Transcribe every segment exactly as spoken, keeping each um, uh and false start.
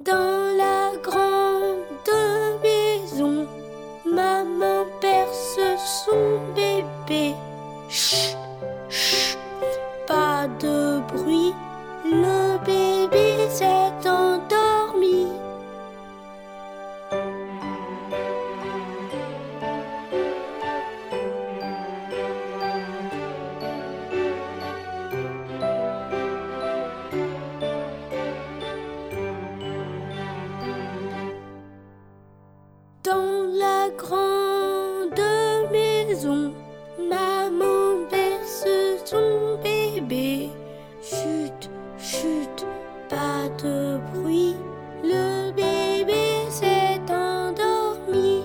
Dans la grande maison, maman berce son bébé. Chut, chut, pas de bruit, le bébé s'est endormi. Dans la grande maison, maman berce son bébé. Chut, chut, pas de bruit, le bébé s'est endormi.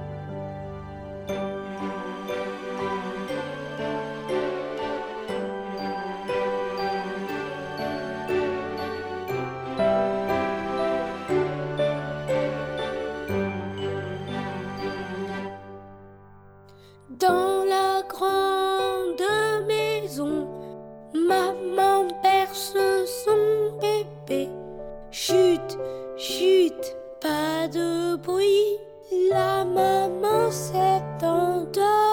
Dans la grande maison, maman berce son bébé. Chut, chut, pas de bruit, la maman s'est endormie.